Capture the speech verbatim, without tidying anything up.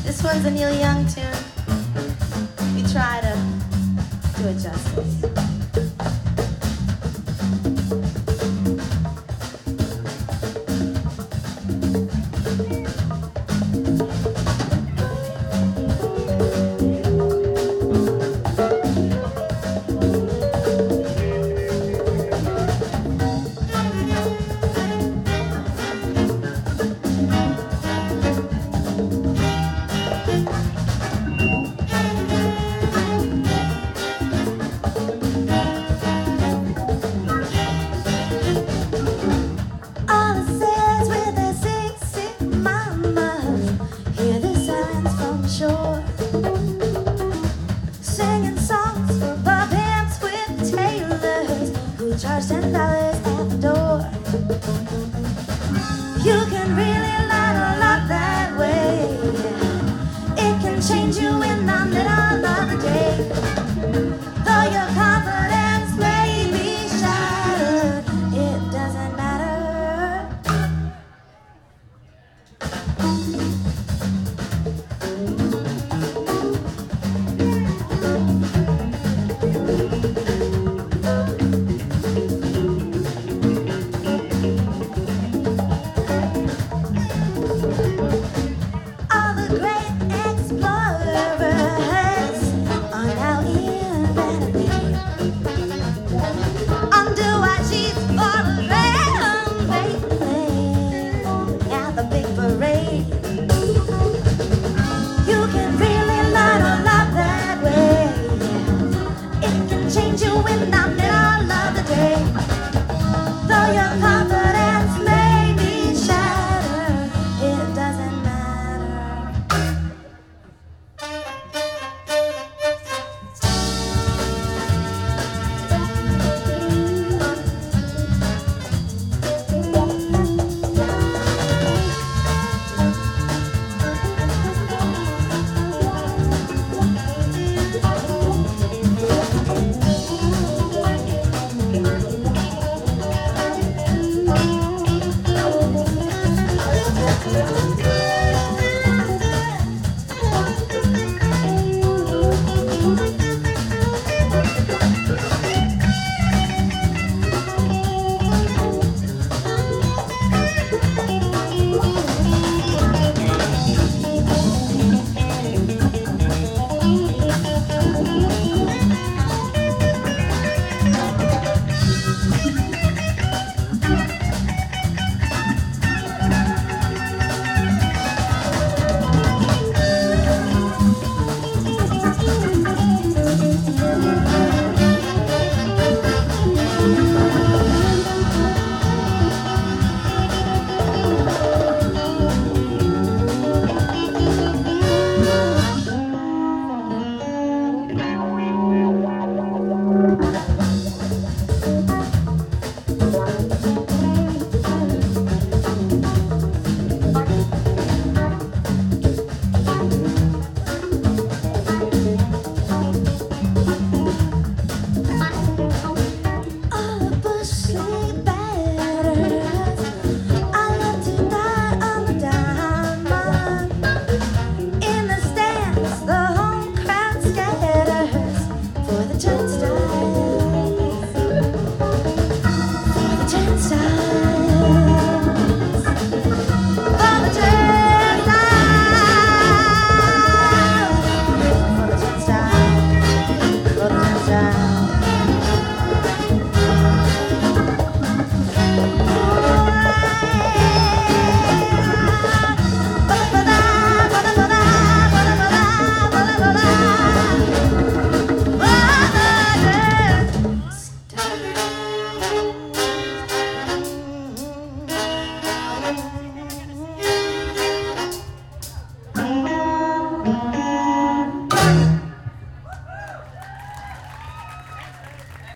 This one's a Neil Young tune. We try to do it justice. Singing songs for pimps with tailors who charge ten dollars at the door. You can really learn a lot that way. It can change you in the middle of the day. Though your confidence may be shattered, it doesn't matter.